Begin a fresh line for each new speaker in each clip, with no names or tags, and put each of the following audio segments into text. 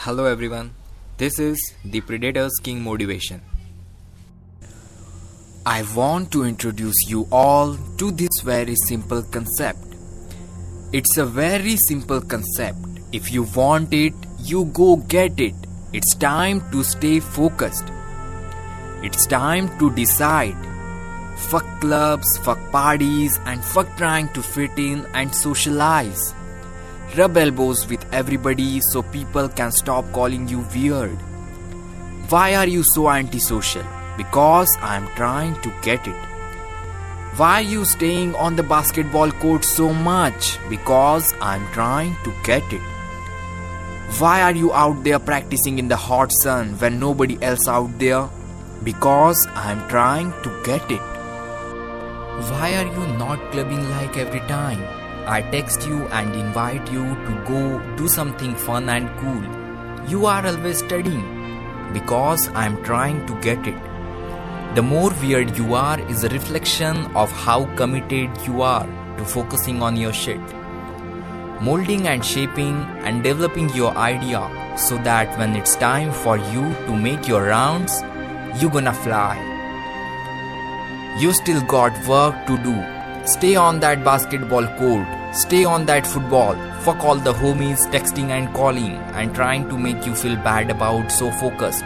Hello everyone, this is the Predators King Motivation. I want to introduce you all to this very simple concept. It's a very simple concept. If you want it, you go get it. It's time to stay focused. It's time to decide. Fuck clubs, fuck parties, and fuck trying to fit in and socialize. Rub elbows with everybody so people can stop calling you weird. Why are you so antisocial? Because I am trying to get it. Why are you staying on the basketball court so much? Because I am trying to get it. Why are you out there practicing in the hot sun when nobody else out there? Because I am trying to get it. Why are you not clubbing like every time I text you and invite you to go do something fun and cool? You are always studying. Because I am trying to get it. The more weird you are is a reflection of how committed you are to focusing on your shit. Molding and shaping and developing your idea so that when it's time for you to make your rounds, you gonna fly. You still got work to do. Stay on that basketball court. Stay on that football. Fuck all the homies texting and calling and trying to make you feel bad about so focused.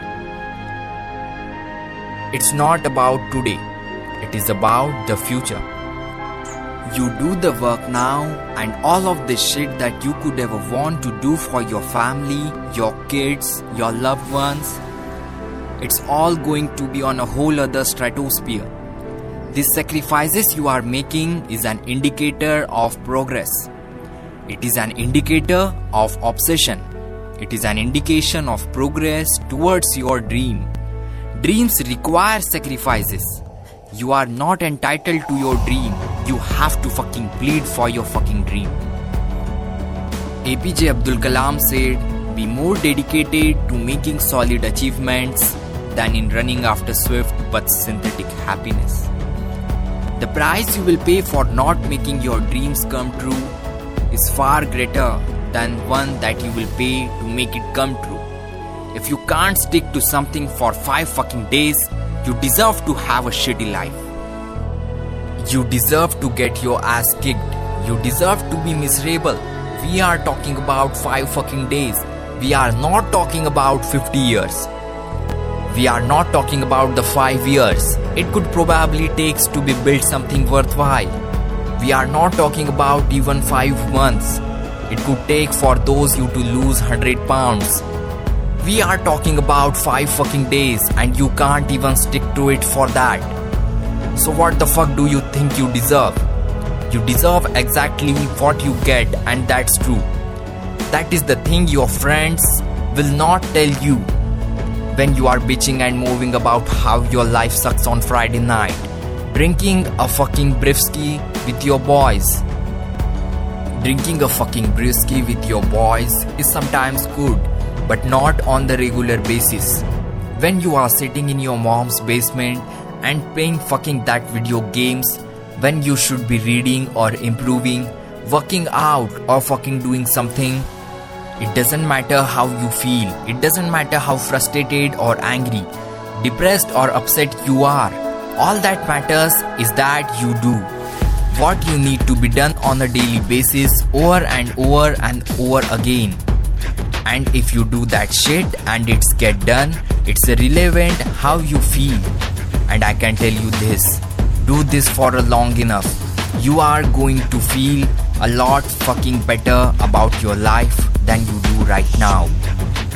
It's not about today. It is about the future. You do the work now and all of the shit that you could ever want to do for your family, your kids, your loved ones. It's all going to be on a whole other stratosphere. These sacrifices you are making is an indicator of progress. It is an indicator of obsession. It is an indication of progress towards your dream. Dreams require sacrifices. You are not entitled to your dream. You have to fucking bleed for your fucking dream. APJ Abdul Kalam said, "Be more dedicated to making solid achievements than in running after swift but synthetic happiness." The price you will pay for not making your dreams come true is far greater than one that you will pay to make it come true. If you can't stick to something for 5 fucking days, you deserve to have a shitty life. You deserve to get your ass kicked. You deserve to be miserable. We are talking about 5 fucking days. We are not talking about 50 years. We are not talking about the 5 years it could probably takes to be built something worthwhile. We are not talking about even 5 months it could take for those you to lose 100 pounds. We are talking about 5 fucking days and you can't even stick to it for that. So what the fuck do you think you deserve? You deserve exactly what you get, and that's true. That is the thing your friends will not tell you when you are bitching and moving about how your life sucks on Friday night, drinking a fucking brewski with your boys. Drinking a fucking brewski with your boys is sometimes good, but not on the regular basis. When you are sitting in your mom's basement and playing fucking that video games when you should be reading or improving, working out or fucking doing something. It doesn't matter how you feel. It doesn't matter how frustrated or angry, depressed or upset you are. All that matters is that you do what you need to be done on a daily basis over and over and over again. And if you do that shit and it's get done, it's irrelevant how you feel. And I can tell you this, do this for a long enough. You are going to feel a lot fucking better about your life than you do right now.